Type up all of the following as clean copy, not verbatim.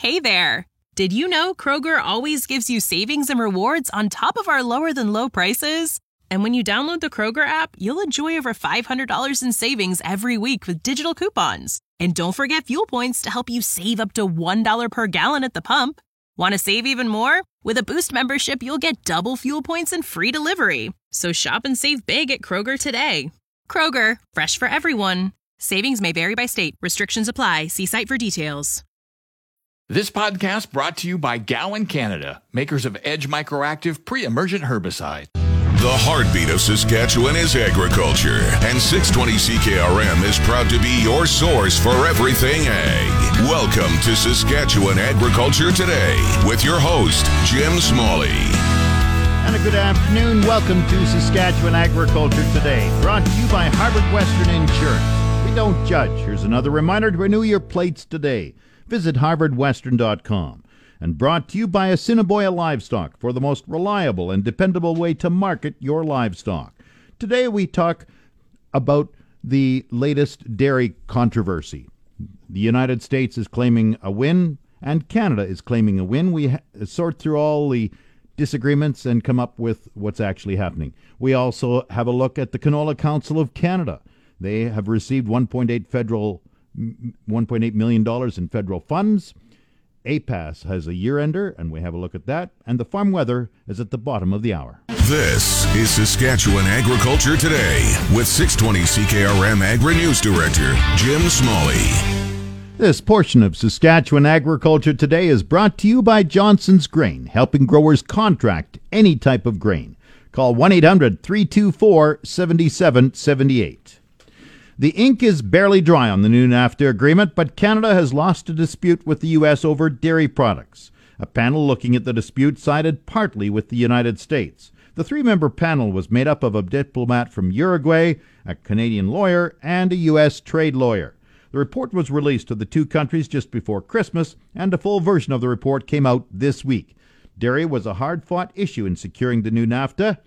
Hey there! Did you know Kroger always gives you savings and rewards on top of our lower-than-low prices? And when you download the Kroger app, you'll enjoy over $500 in savings every week with digital coupons. And don't forget fuel points to help you save up to $1 per gallon at the pump. Want to save even more? With a Boost membership, you'll get double fuel points and free delivery. So shop and save big at Kroger today. Kroger, fresh for everyone. Savings may vary by state. Restrictions apply. See site for details. This podcast brought to you by Gowan Canada, makers of Edge Microactive pre-emergent herbicide. The heartbeat of Saskatchewan is agriculture, and 620 CKRM is proud to be your source for everything ag. Welcome to Saskatchewan Agriculture Today with your host, Jim Smalley. And a good afternoon. Welcome to Saskatchewan Agriculture Today, brought to you by Harvard Western Insurance. We don't judge. Here's another reminder to renew your plates today. Visit harvardwestern.com. And brought to you by Assiniboia Livestock for the most reliable and dependable way to market your livestock. Today we talk about the latest dairy controversy. The United States is claiming a win, and Canada is claiming a win. We sort through all the disagreements and come up with what's actually happening. We also have a look at the Canola Council of Canada. They have received $1.8 million in federal funds. APAS has a year-ender, and we have a look at that. And the farm weather is at the bottom of the hour. This is Saskatchewan Agriculture Today with 620 CKRM Agri-News Director Jim Smalley. This portion of Saskatchewan Agriculture Today is brought to you by Johnson's Grain, helping growers contract any type of grain. Call 1-800-324-7778. The ink is barely dry on the new NAFTA agreement, but Canada has lost a dispute with the U.S. over dairy products. A panel looking at the dispute sided partly with the United States. The three-member panel was made up of a diplomat from Uruguay, a Canadian lawyer, and a U.S. trade lawyer. The report was released to the two countries just before Christmas, and a full version of the report came out this week. Dairy was a hard-fought issue in securing the new NAFTA.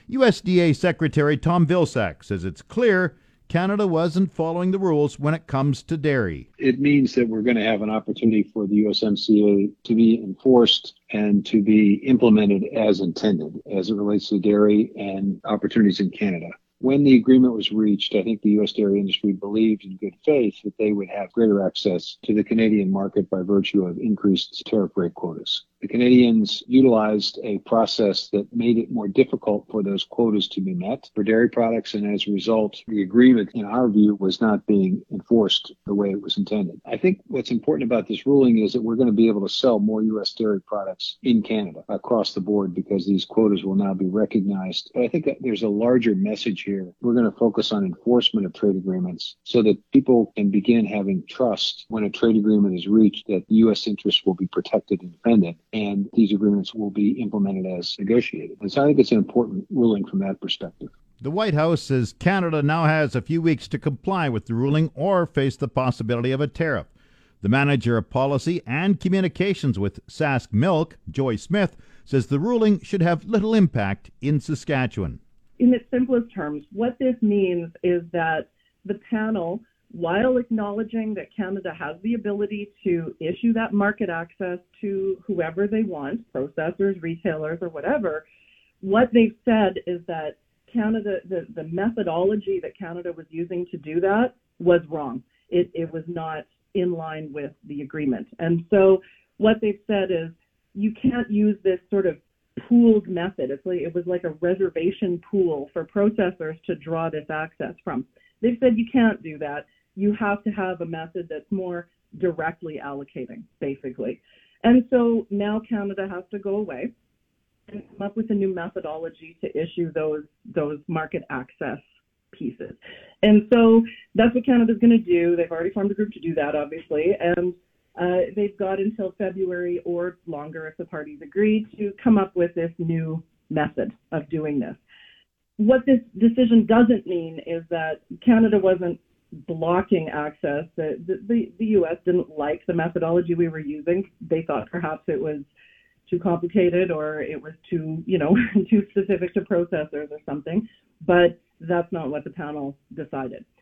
USDA Secretary Tom Vilsack says it's clear Canada wasn't following the rules when it comes to dairy. It means that we're going to have an opportunity for the USMCA to be enforced and to be implemented as intended as it relates to dairy and opportunities in Canada. When the agreement was reached, I think the U.S. dairy industry believed in good faith that they would have greater access to the Canadian market by virtue of increased tariff rate quotas. The Canadians utilized a process that made it more difficult for those quotas to be met for dairy products, and as a result, the agreement, in our view, was not being enforced the way it was intended. I think what's important about this ruling is that we're going to be able to sell more U.S. dairy products in Canada across the board because these quotas will now be recognized. But I think that there's a larger message here. We're going to focus on enforcement of trade agreements so that people can begin having trust when a trade agreement is reached that the U.S. interests will be protected and defended, and these agreements will be implemented as negotiated. And so I think it's an important ruling from that perspective. The White House says Canada now has a few weeks to comply with the ruling or face the possibility of a tariff. The manager of policy and communications with Sask Milk, Joy Smith, says the ruling should have little impact in Saskatchewan. In its simplest terms, what this means is that the panel, while acknowledging that Canada has the ability to issue that market access to whoever they want, processors, retailers, or whatever, what they've said is that Canada, the methodology that Canada was using to do that was wrong. It was not in line with the agreement. And so what they've said is you can't use this sort of pooled method. It was like a reservation pool for processors to draw this access from. They've said you can't do that. You have to have a method that's more directly allocating, basically. And so now Canada has to go away and come up with a new methodology to issue those market access pieces. And so that's what Canada's going to do. They've already formed a group to do that, obviously, and they've got until February or longer if the parties agree to come up with this new method of doing this. What this decision doesn't mean is that Canada wasn't blocking access. The U.S. didn't like the methodology we were using. They thought perhaps it was too complicated or it was too specific to processors or something. But that's not what the panel decided.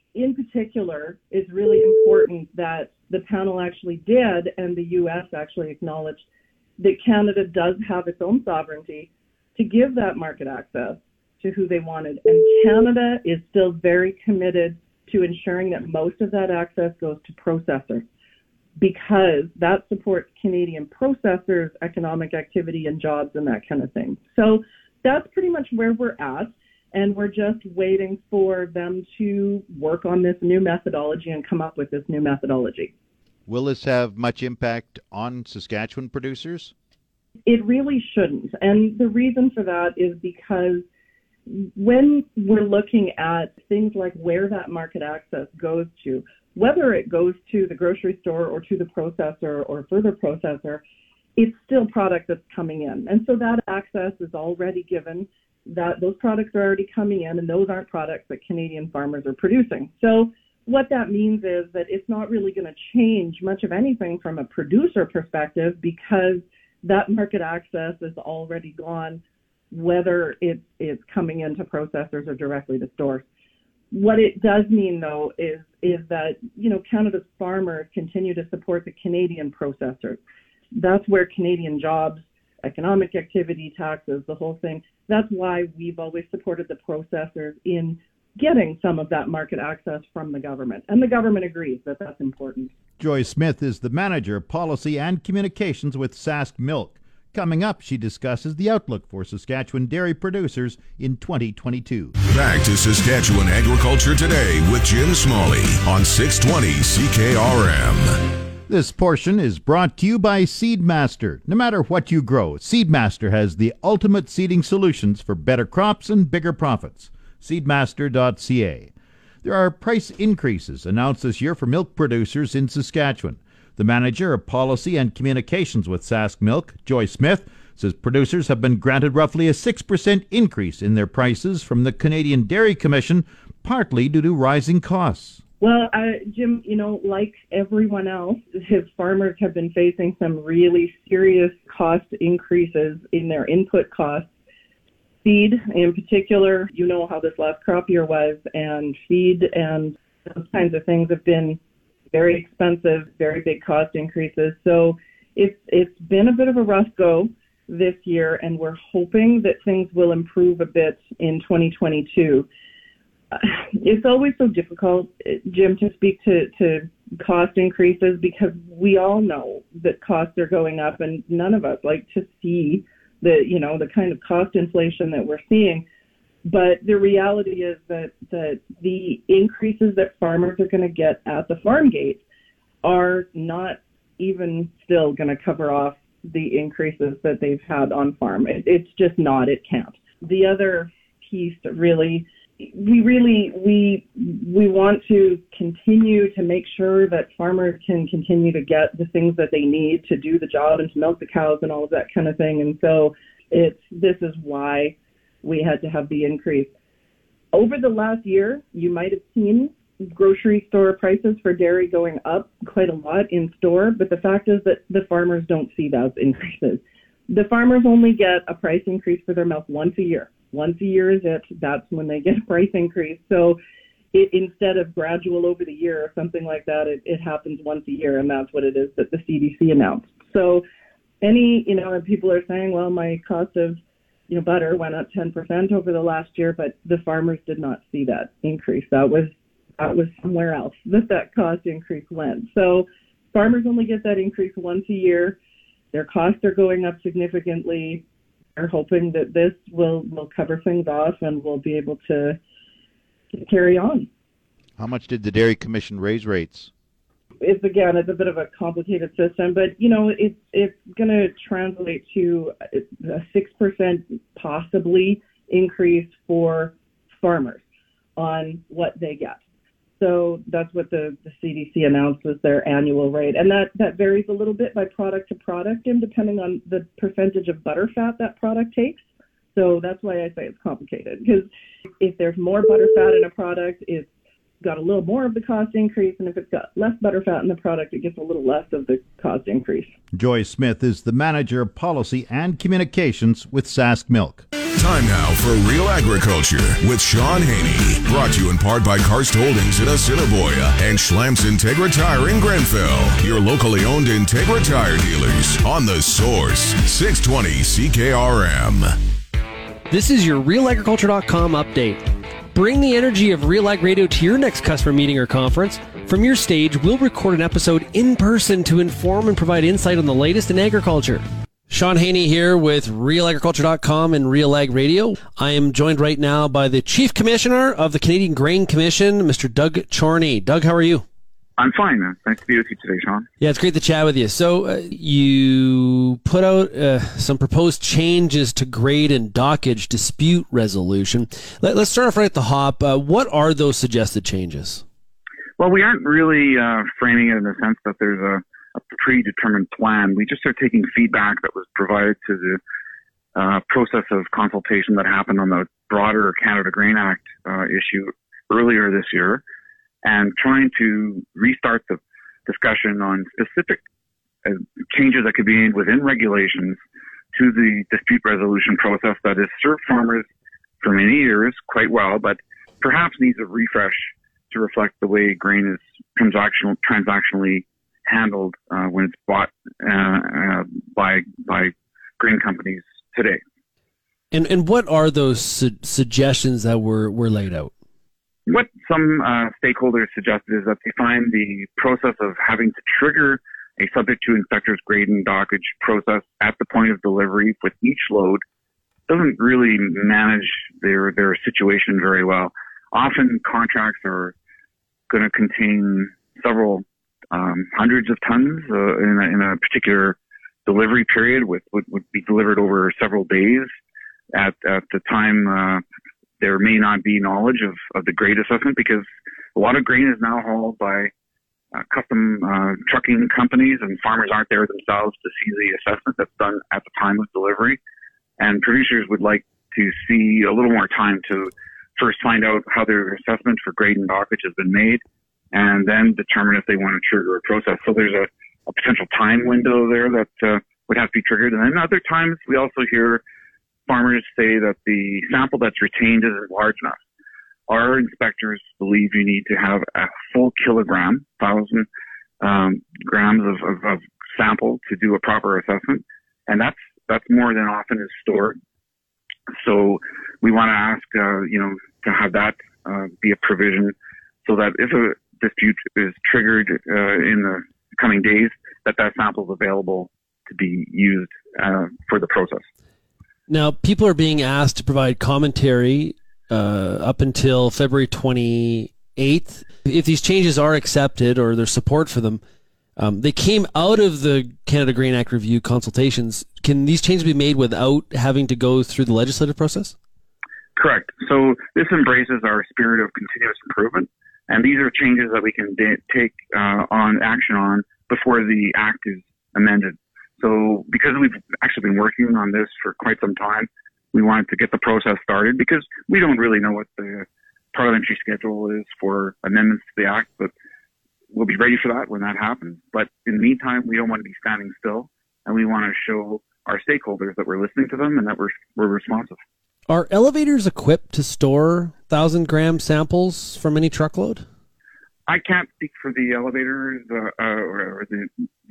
in particular, it's really important that the panel actually did, and the U.S. actually acknowledged that Canada does have its own sovereignty to give that market access to who they wanted. And Canada is still very committed to ensuring that most of that access goes to processors, because that supports Canadian processors, economic activity and jobs and that kind of thing. So that's pretty much where we're at. And we're just waiting for them to work on this new methodology and come up with this new methodology. Will this have much impact on Saskatchewan producers? It really shouldn't. And the reason for that is because when we're looking at things like where that market access goes to, whether it goes to the grocery store or to the processor or further processor, it's still product that's coming in. And so that access is already given, that those products are already coming in, and those aren't products that Canadian farmers are producing. So what that means is that it's not really going to change much of anything from a producer perspective, because that market access is already gone, whether it's coming into processors or directly to stores. What it does mean, though, is that, Canada's farmers continue to support the Canadian processors. That's where Canadian jobs, economic activity, taxes, the whole thing. That's why we've always supported the processors in getting some of that market access from the government. And the government agrees that that's important. Joy Smith is the Manager of Policy and Communications with Sask Milk. Coming up, she discusses the outlook for Saskatchewan dairy producers in 2022. Back to Saskatchewan Agriculture Today with Jim Smalley on 620 CKRM. This portion is brought to you by Seedmaster. No matter what you grow, Seedmaster has the ultimate seeding solutions for better crops and bigger profits. Seedmaster.ca. There are price increases announced this year for milk producers in Saskatchewan. The Manager of Policy and Communications with Sask Milk, Joy Smith, says producers have been granted roughly a 6% increase in their prices from the Canadian Dairy Commission, partly due to rising costs. Well, Jim, like everyone else, his farmers have been facing some really serious cost increases in their input costs. Feed, in particular, how this last crop year was, and feed and those kinds of things have been very expensive, very big cost increases. So it's been a bit of a rough go this year, and we're hoping that things will improve a bit in 2022. It's always so difficult, Jim, to speak to cost increases, because we all know that costs are going up, and none of us like to see the kind of cost inflation that we're seeing. But the reality is that the increases that farmers are going to get at the farm gate are not even still going to cover off the increases that they've had on farm. It's just not. It can't. The other piece that really, we want to continue to make sure that farmers can continue to get the things that they need to do the job and to milk the cows and all of that kind of thing. And so this is why we had to have the increase. Over the last year, you might have seen grocery store prices for dairy going up quite a lot in store, but the fact is that the farmers don't see those increases. The farmers only get a price increase for their milk once a year. Once a year is it. That's when they get a price increase. So instead of gradual over the year or something like that, it happens once a year, and that's what it is that the CDC announced. So and people are saying, well, my cost of butter went up 10% over the last year, but the farmers did not see that increase. That was somewhere else that cost increase went. So farmers only get that increase once a year. Their costs are going up significantly. They're hoping that this will cover things off and we'll be able to carry on. How much did the Dairy Commission raise rates? It's a bit of a complicated system, but it's going to translate to a 6% possibly increase for farmers on what they get. So that's what the CDC announced as their annual rate. And that varies a little bit by product to product and depending on the percentage of butter fat that product takes. So that's why I say it's complicated, because if there's more butter fat in a product, it's got a little more of the cost increase, and if it's got less butter fat in the product, it gets a little less of the cost increase. Joy Smith is the Manager of Policy and Communications with Sask Milk. Time now for Real Agriculture with Sean Haney. Brought to you in part by Karst Holdings in Assiniboia and Schlamps Integra Tire in Grenfell. Your locally owned Integra Tire dealers on The Source, 620 CKRM. This is your RealAgriculture.com update. Bring the energy of Real Ag Radio to your next customer meeting or conference. From your stage, we'll record an episode in person to inform and provide insight on the latest in agriculture. Sean Haney here with RealAgriculture.com and Real Ag Radio. I am joined right now by the Chief Commissioner of the Canadian Grain Commission, Mr. Doug Chorney. Doug, how are you? I'm fine. Nice to be with you today, Sean. Yeah, it's great to chat with you. So you put out some proposed changes to grade and dockage dispute resolution. Let's start off right at the hop. What are those suggested changes? Well, we aren't really framing it in the sense that there's a predetermined plan. We just are taking feedback that was provided to the process of consultation that happened on the broader Canada Grain Act issue earlier this year, and trying to restart the discussion on specific changes that could be made within regulations to the dispute resolution process that has served farmers for many years quite well, but perhaps needs a refresh to reflect the way grain is transactionally handled when it's bought by grain companies today. And what are those suggestions that were laid out? What some stakeholders suggested is that they find the process of having to trigger a subject to inspectors grade and dockage process at the point of delivery with each load doesn't really manage their situation very well. Often contracts are going to contain several hundreds of tons in a particular delivery period, would be delivered over several days. At the time, there may not be knowledge of the grade assessment, because a lot of grain is now hauled by custom trucking companies, and farmers aren't there themselves to see the assessment that's done at the time of delivery. And producers would like to see a little more time to first find out how their assessment for grade and dockage has been made, and then determine if they want to trigger a process. So there's a potential time window there that would have to be triggered. And then other times we also hear farmers say that the sample that's retained isn't large enough. Our inspectors believe you need to have a full kilogram, 1,000 grams of sample to do a proper assessment. And that's more than often is stored. So we want to ask, to have that be a provision, so that if a dispute is triggered in the coming days, that sample is available to be used for the process. Now, people are being asked to provide commentary up until February 28th. If these changes are accepted, or there's support for them, they came out of the Canada Grain Act review consultations. Can these changes be made without having to go through the legislative process? Correct. So this embraces our spirit of continuous improvement, and these are changes that we can take on action on before the act is amended. So because we've actually been working on this for quite some time, we wanted to get the process started, because we don't really know what the parliamentary schedule is for amendments to the act, but we'll be ready for that when that happens. But in the meantime, we don't want to be standing still, and we want to show our stakeholders that we're listening to them and that we're responsive. Are elevators equipped to store 1,000-gram samples from any truckload? I can't speak for the elevators or the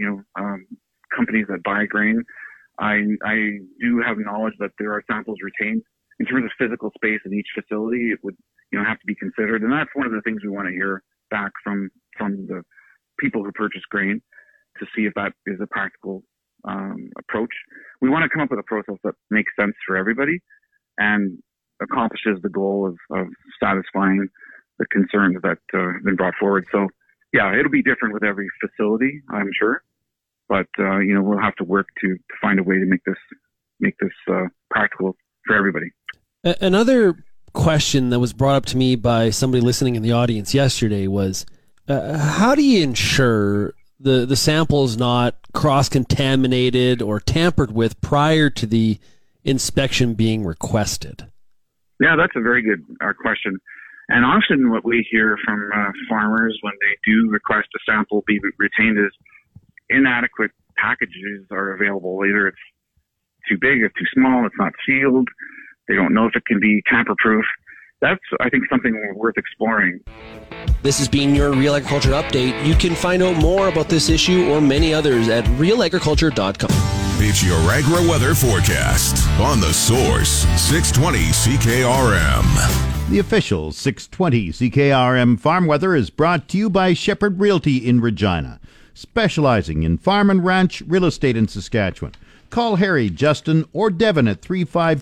companies that buy grain. I do have knowledge that there are samples retained. In terms of physical space in each facility, it would have to be considered, and that's one of the things we want to hear back from the people who purchase grain, to see if that is a practical approach. We want to come up with a process that makes sense for everybody and accomplishes the goal of satisfying the concerns that have been brought forward. So, yeah, it'll be different with every facility, I'm sure. But, we'll have to work to find a way to make this practical for everybody. Another question that was brought up to me by somebody listening in the audience yesterday was, how do you ensure the sample is not cross-contaminated or tampered with prior to the inspection being requested? Yeah, that's a very good question. And often what we hear from farmers when they do request a sample be retained is inadequate packages are available. Either it's too big, it's too small, it's not sealed. They don't know if it can be tamper-proof. That's, I think, something worth exploring. This has been your Real Agriculture Update. You can find out more about this issue or many others at realagriculture.com. It's your agri-weather forecast on The Source, 620 CKRM. The official 620 CKRM farm weather is brought to you by Shepherd Realty in Regina, specializing in farm and ranch real estate in Saskatchewan. Call Harry, Justin, or Devin at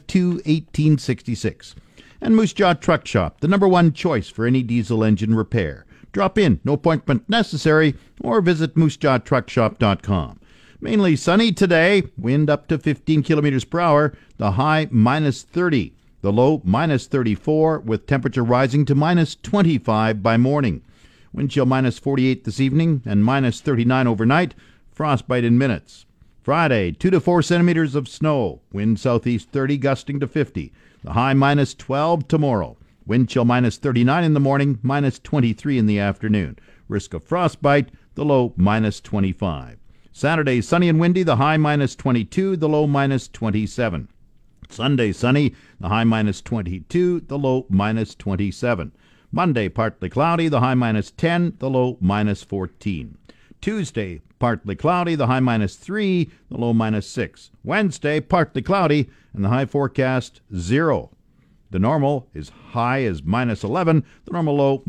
352-1866. And Moose Jaw Truck Shop, the #1 choice for any diesel engine repair. Drop in, no appointment necessary, or visit moosejawtruckshop.com. Mainly sunny today, wind up to 15 kilometers per hour, the high -30, the low -34, with temperature rising to -25 by morning. Wind chill -48 this evening and -39 overnight, frostbite in minutes. Friday, 2 to 4 centimeters of snow, wind southeast 30, gusting to 50. The high -12 tomorrow. Wind chill -39 in the morning, -23 in the afternoon. Risk of frostbite, the low -25. Saturday, sunny and windy, the high -22, the low -27. Sunday, sunny, the high -22, the low -27. Monday, partly cloudy, the high -10, the low -14. Tuesday, partly cloudy, the high -3, the low -6. Wednesday, partly cloudy, and the high forecast 0. The normal is high as -11, the normal low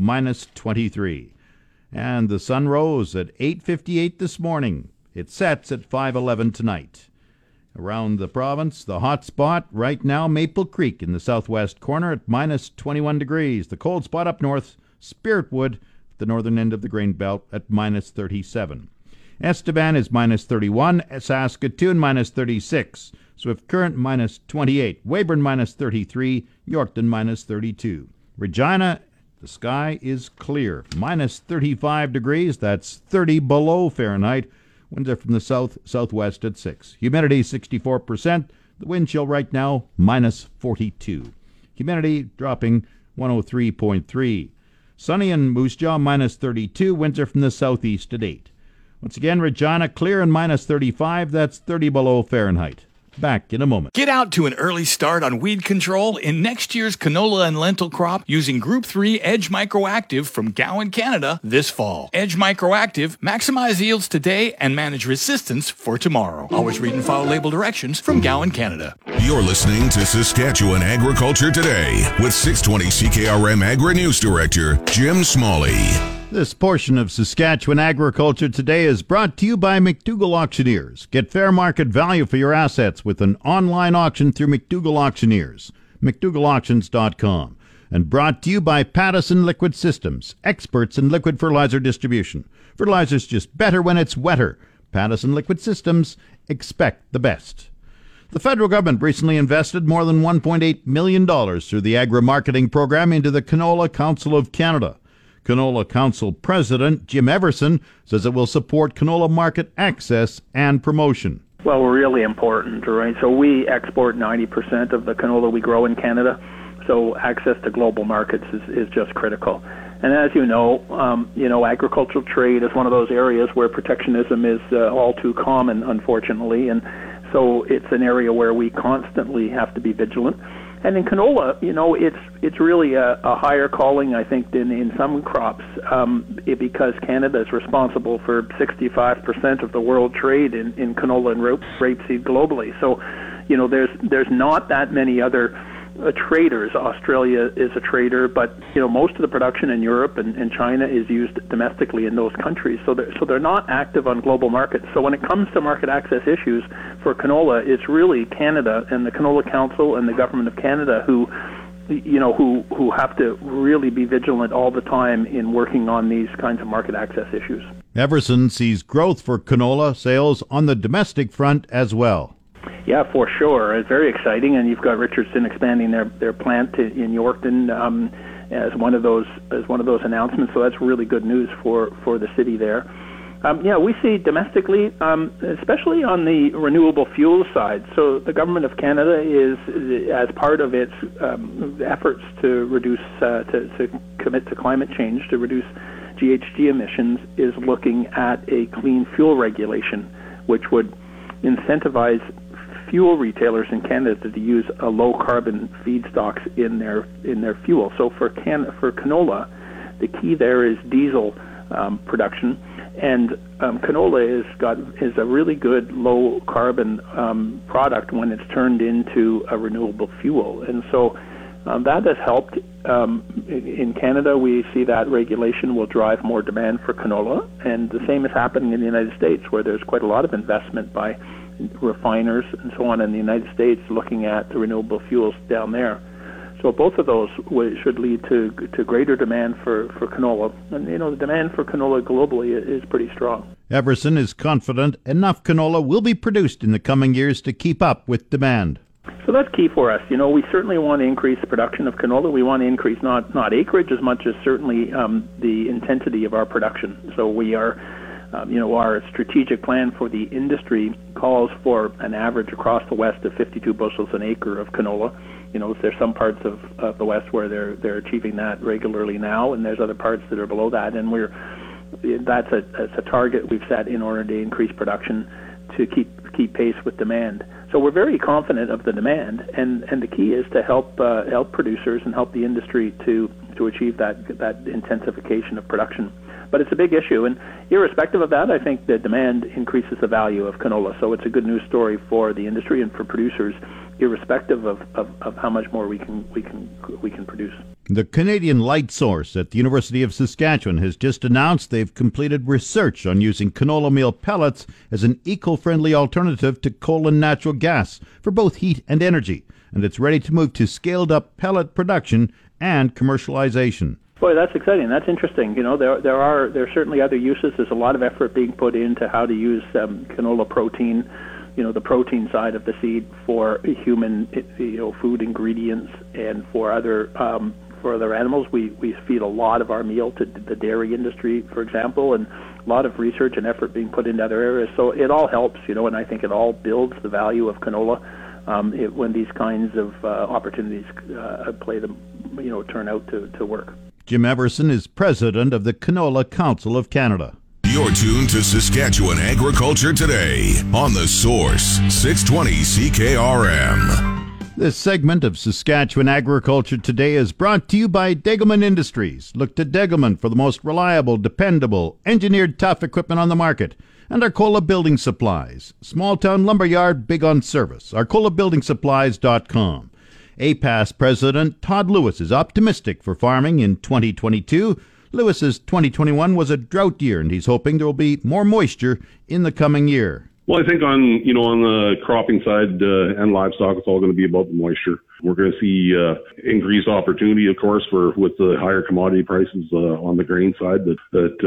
-23. And the sun rose at 8:58 this morning. It sets at 5:11 tonight. Around the province, the hot spot right now, Maple Creek in the southwest corner at -21 degrees. The cold spot up north, Spiritwood, the northern end of the grain belt, at -37. Estevan is -31, Saskatoon -36, Swift Current -28, Weyburn -33, Yorkton -32. Regina, the sky is clear, -35 degrees, that's 30 below Fahrenheit. Winds are from the southwest at 6. Humidity 64%, the wind chill right now -42. Humidity dropping 103.3. Sunny in Moose Jaw -32, winds are from the southeast at 8. Once again, Regina clear and -35, that's 30 below Fahrenheit. Back in a moment. Get out to an early start on weed control in next year's canola and lentil crop using Group 3 Edge Microactive from Gowan, Canada this fall. Edge Microactive, maximize yields today and manage resistance for tomorrow. Always read and follow label directions from Gowan, Canada. You're listening to Saskatchewan Agriculture Today with 620 CKRM Agri-News Director Jim Smalley. This portion of Saskatchewan Agriculture Today is brought to you by McDougall Auctioneers. Get fair market value for your assets with an online auction through McDougall Auctioneers, McDougallAuctions.com. And brought to you by Pattison Liquid Systems, experts in liquid fertilizer distribution. Fertilizer's just better when it's wetter. Pattison Liquid Systems, expect the best. The federal government recently invested more than $1.8 million through the agri-marketing program into the Canola Council of Canada. Canola Council President Jim Everson says it will support canola market access and promotion. Well, we're really important, right? So we export 90% of the canola we grow in Canada, so access to global markets is just critical. And as you know, agricultural trade is one of those areas where protectionism is all too common, unfortunately, and so it's an area where we constantly have to be vigilant. And in canola, it's really a higher calling, I think, than in some crops, because Canada is responsible for 65% of the world trade in canola and rapeseed globally. So, there's not that many other traders. Australia is a trader, but most of the production in Europe and China is used domestically in those countries. So they're not active on global markets. So when it comes to market access issues for canola, it's really Canada and the Canola Council and the Government of Canada who have to really be vigilant all the time in working on these kinds of market access issues. Everson sees growth for canola sales on the domestic front as well. Yeah, for sure. It's very exciting, and you've got Richardson expanding their plant in Yorkton as one of those announcements. So that's really good news for the city there. We see domestically, especially on the renewable fuel side. So the Government of Canada is, as part of its efforts to reduce, to commit to climate change, to reduce GHG emissions, is looking at a clean fuel regulation, which would incentivize fuel retailers in Canada to use a low carbon feedstocks in their fuel. So for canola, the key there is diesel production, and canola is a really good low carbon product when it's turned into a renewable fuel, and so that has helped. In Canada, we see that regulation will drive more demand for canola, and the same is happening in the United States, where there's quite a lot of investment by refiners and so on in the United States looking at the renewable fuels down there. So both of those should lead to greater demand for canola. And, the demand for canola globally is pretty strong. Everson is confident enough canola will be produced in the coming years to keep up with demand. So that's key for us. We certainly want to increase the production of canola. We want to increase not acreage as much as certainly the intensity of our production. So we are, our strategic plan for the industry calls for an average across the West of 52 bushels an acre of canola. There's some parts of the West where they're achieving that regularly now, and there's other parts that are below that. And that's a target we've set in order to increase production to keep pace with demand. So we're very confident of the demand, and the key is to help producers and help the industry to achieve that intensification of production. But it's a big issue, and irrespective of that, I think the demand increases the value of canola. So it's a good news story for the industry and for producers, irrespective of how much more we can produce. The Canadian Light Source at the University of Saskatchewan has just announced they've completed research on using canola meal pellets as an eco-friendly alternative to coal and natural gas for both heat and energy, and it's ready to move to scaled-up pellet production and commercialization. Boy, that's exciting. That's interesting. There are certainly other uses. There's a lot of effort being put into how to use canola protein, the protein side of the seed for human, food ingredients, and for other animals. We feed a lot of our meal to the dairy industry, for example, and a lot of research and effort being put into other areas. So it all helps, and I think it all builds the value of canola when these kinds of opportunities turn out to work. Jim Everson is president of the Canola Council of Canada. You're tuned to Saskatchewan Agriculture Today on The Source, 620 CKRM. This segment of Saskatchewan Agriculture Today is brought to you by Degelman Industries. Look to Degelman for the most reliable, dependable, engineered tough equipment on the market. And Arcola Building Supplies. Small town lumberyard, big on service. ArcolaBuildingSupplies.com. APAS President Todd Lewis is optimistic for farming in 2022. Lewis's 2021 was a drought year, and he's hoping there will be more moisture in the coming year. Well, I think on the cropping side and livestock, it's all going to be about the moisture. We're going to see increased opportunity, of course, with the higher commodity prices on the grain side. If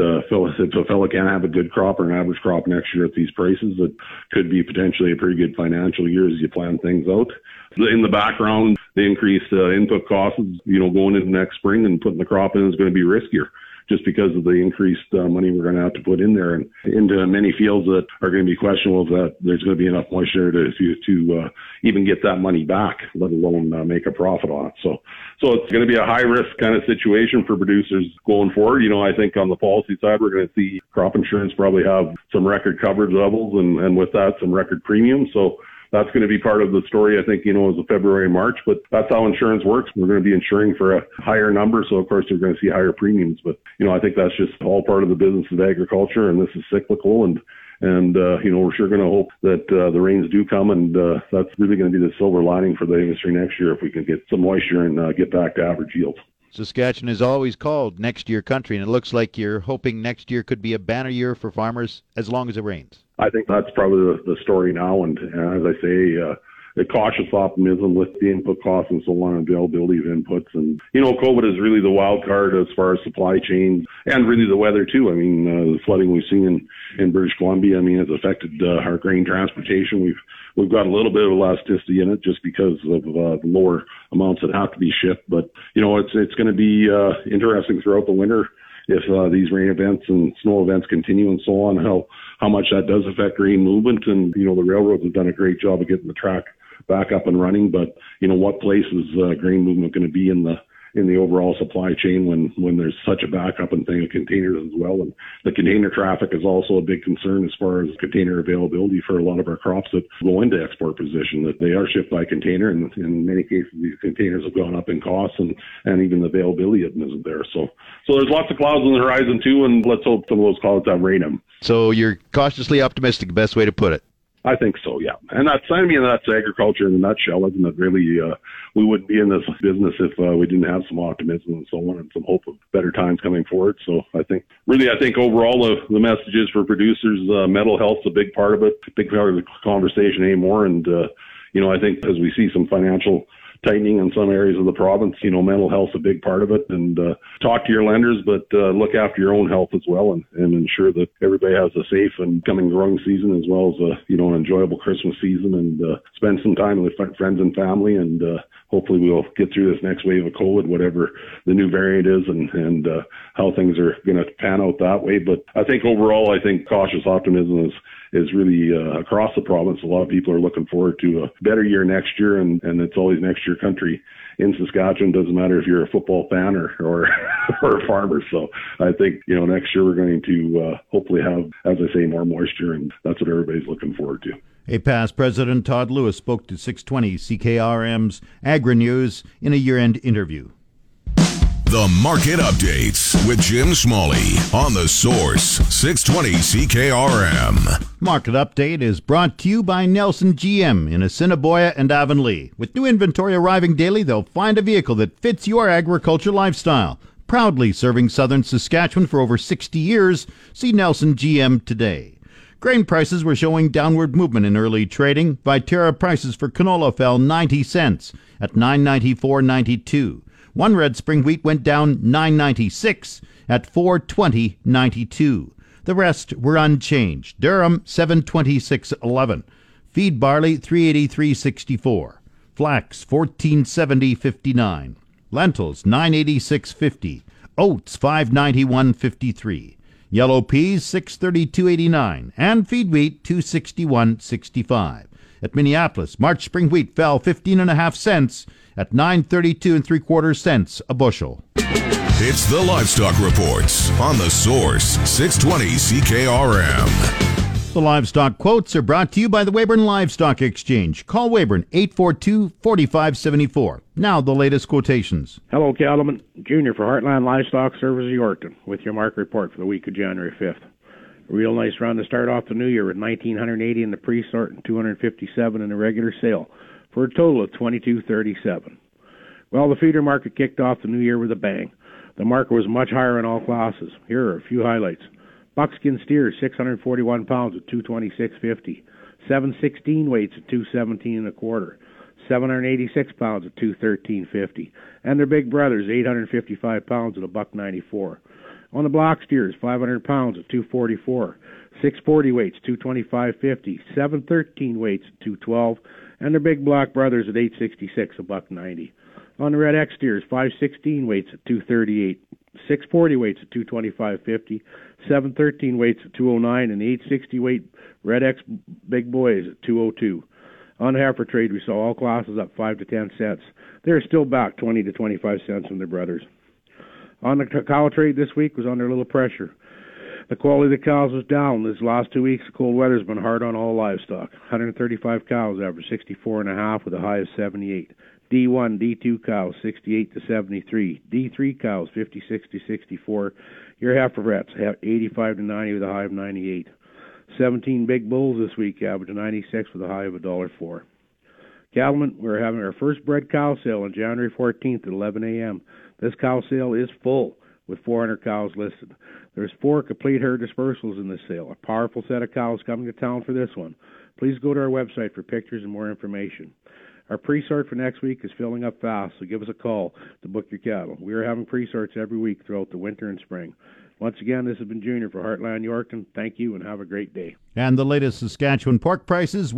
a fellow can't have a good crop or an average crop next year at these prices, it could be potentially a pretty good financial year as you plan things out. In the background, the increased input costs, going into next spring and putting the crop in is going to be riskier, just because of the increased money we're going to have to put in there and into many fields that are going to be questionable that there's going to be enough moisture to even get that money back, let alone make a profit on it. So it's going to be a high risk kind of situation for producers going forward. I think on the policy side, we're going to see crop insurance probably have some record coverage levels and with that some record premiums. So that's going to be part of the story, I think, as of February and March. But that's how insurance works. We're going to be insuring for a higher number. So, of course, you're going to see higher premiums. But, I think that's just all part of the business of agriculture. And this is cyclical. And we're sure going to hope that the rains do come. And that's really going to be the silver lining for the industry next year if we can get some moisture and get back to average yields. Saskatchewan is always called next year country, and it looks like you're hoping next year could be a banner year for farmers as long as it rains. I think that's probably the story now, and as I say, a cautious optimism with the input costs and so on, and availability of inputs. And, COVID is really the wild card as far as supply chains and really the weather too. I mean, the flooding we've seen in British Columbia, has affected our grain transportation. We've got a little bit of elasticity in it just because of the lower amounts that have to be shipped. But, it's going to be interesting throughout the winter if these rain events and snow events continue and so on, how much that does affect grain movement. And, the railroads have done a great job of getting the track back up and running. But, what place is grain movement going to be in in the overall supply chain when there's such a backup and thing of containers as well. And the container traffic is also a big concern as far as container availability for a lot of our crops that go into export position, that they are shipped by container, and in many cases these containers have gone up in cost, and even the availability of them isn't there. So there's lots of clouds on the horizon too, and let's hope some of those clouds have rain them. So you're cautiously optimistic, the best way to put it. I think so, yeah. And that's agriculture in a nutshell, isn't it? Really, we wouldn't be in this business if we didn't have some optimism and so on, and some hope of better times coming forward. So I think overall the message is for producers, mental health's a big part of it, a big part of the conversation anymore. And, I think as we see some financial tightening in some areas of the province, mental health's a big part of it. And talk to your lenders, but look after your own health as well, and ensure that everybody has a safe and coming growing season, as well as an enjoyable Christmas season, and spend some time with friends and family. And hopefully we'll get through this next wave of COVID, whatever the new variant is, and how things are going to pan out that way. But I think overall, cautious optimism is really across the province. A lot of people are looking forward to a better year next year, and it's always next year country in Saskatchewan. Doesn't matter if you're a football fan or a farmer. So I think, next year we're going to hopefully have, as I say, more moisture, and that's what everybody's looking forward to. APAS President Todd Lewis spoke to 620 CKRM's Agri-News in a year-end interview. The Market Updates with Jim Smalley on The Source, 620 CKRM. Market Update is brought to you by Nelson GM in Assiniboia and Avonlea. With new inventory arriving daily, they'll find a vehicle that fits your agriculture lifestyle. Proudly serving southern Saskatchewan for over 60 years, see Nelson GM today. Grain prices were showing downward movement in early trading. Viterra prices for canola fell 90 cents at $9.94.92. One red spring wheat went down $9.96 at $4.20.92. The rest were unchanged. Durum $7.26.11. Feed barley $3.83.64. Flax $14.70.59. Lentils $9.86.50. Oats $5.91.53. Yellow peas $6.32.89. And feed wheat $2.61.65. At Minneapolis, March spring wheat fell 15.5 cents at $9.32 3/4 cents a bushel. It's the Livestock Reports on The Source, 620 CKRM. The livestock quotes are brought to you by the Weyburn Livestock Exchange. Call Weyburn 842-4574. Now the latest quotations. Hello, cattlemen. Junior for Heartland Livestock Services Yorkton with your market report for the week of January 5th. A real nice run to start off the new year with 1,980 in the pre-sort and 257 in the regular sale, for a total of 2237. Well, the feeder market kicked off the new year with a bang. The market was much higher in all classes. Here are a few highlights. Buckskin steers, 641 pounds at 226.50. 716 weights at 217 1/4. 786 pounds at 213.50. And their big brothers, 855 pounds at $1.94. On the block steers, 500 pounds at 244. 640 weights, 225.50. 713 weights at 212. And their big block brothers at 866, $1.90. On the red X steers, 516 weights at 238, 640 weights at 225.50, 713 weights at 209, and the 860 weight red X big boys at 202. On the heifer trade, we saw all classes up 5 to 10 cents. They're still back 20 to 25 cents from their brothers. On the cow trade this week was under a little pressure. The quality of the cows was down. These last 2 weeks, the cold weather's been hard on all livestock. 135 cows averaged 64.5 with a high of 78. D1, D2 cows 68 to 73. D3 cows 56 to 64. Your heiferettes have 85 to 90 with a high of 98. 17 big bulls this week averaged 96 with a high of $1.04. Cattlemen, we're having our first bred cow sale on January 14th at 11 a.m. This cow sale is full with 400 cows listed. There's 4 complete herd dispersals in this sale. A powerful set of cows coming to town for this one. Please go to our website for pictures and more information. Our pre-sort for next week is filling up fast, so give us a call to book your cattle. We are having pre-sorts every week throughout the winter and spring. Once again, this has been Junior for Heartland Yorkton. Thank you and have a great day. And the latest Saskatchewan pork prices,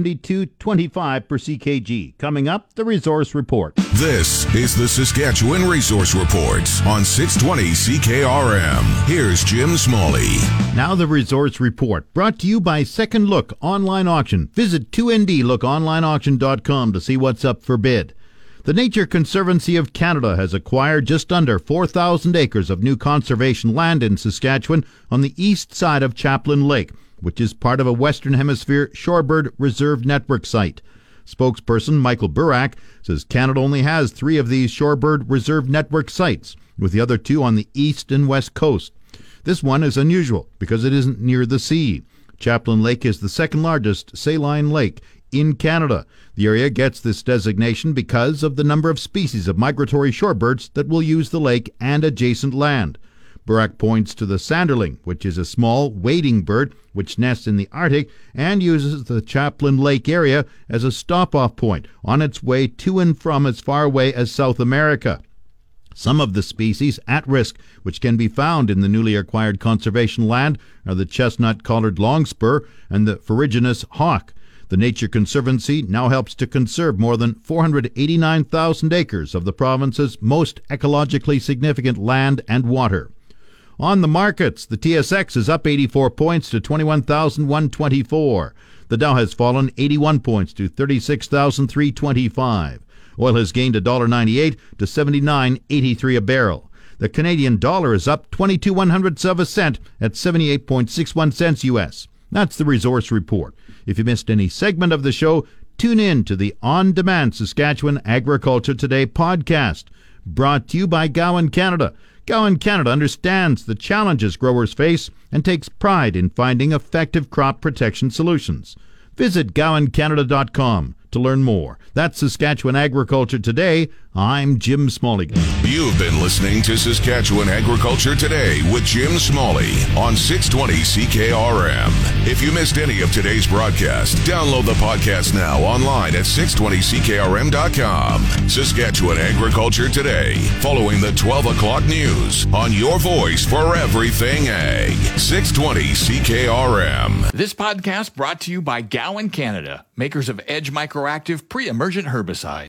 $172.25 per CKG. Coming up, the Resource Report. This is the Saskatchewan Resource Report on 620 CKRM. Here's Jim Smalley. Now the Resource Report, brought to you by Second Look Online Auction. Visit 2ndlookonlineauction.com to see what's up for bid. The Nature Conservancy of Canada has acquired just under 4,000 acres of new conservation land in Saskatchewan on the east side of Chaplin Lake, which is part of a Western Hemisphere Shorebird Reserve Network site. Spokesperson Michael Burak says Canada only has 3 of these Shorebird Reserve Network sites, with the other 2 on the east and west coast. This one is unusual because it isn't near the sea. Chaplin Lake is the second largest saline lake in Canada. The area gets this designation because of the number of species of migratory shorebirds that will use the lake and adjacent land. Burak points to the sanderling, which is a small wading bird which nests in the Arctic and uses the Chaplin Lake area as a stop-off point on its way to and from as far away as South America. Some of the species at risk, which can be found in the newly acquired conservation land, are the chestnut-collared longspur and the ferruginous hawk. The Nature Conservancy now helps to conserve more than 489,000 acres of the province's most ecologically significant land and water. On the markets, the TSX is up 84 points to 21,124. The Dow has fallen 81 points to 36,325. Oil has gained $1.98 to $79.83 a barrel. The Canadian dollar is up 22/100ths of a cent at 78.61 cents U.S. That's the Resource Report. If you missed any segment of the show, tune in to the on-demand Saskatchewan Agriculture Today podcast, brought to you by Gowan Canada. Gowan Canada understands the challenges growers face and takes pride in finding effective crop protection solutions. Visit GowanCanada.com to learn more. That's Saskatchewan Agriculture Today. I'm Jim Smalley. You've been listening to Saskatchewan Agriculture Today with Jim Smalley on 620 CKRM. If you missed any of today's broadcast, download the podcast now online at 620CKRM.com. Saskatchewan Agriculture Today, following the 12 o'clock news on your voice for everything ag. 620 CKRM. This podcast brought to you by Gowan Canada, makers of Edge Microactive pre-emergent herbicide.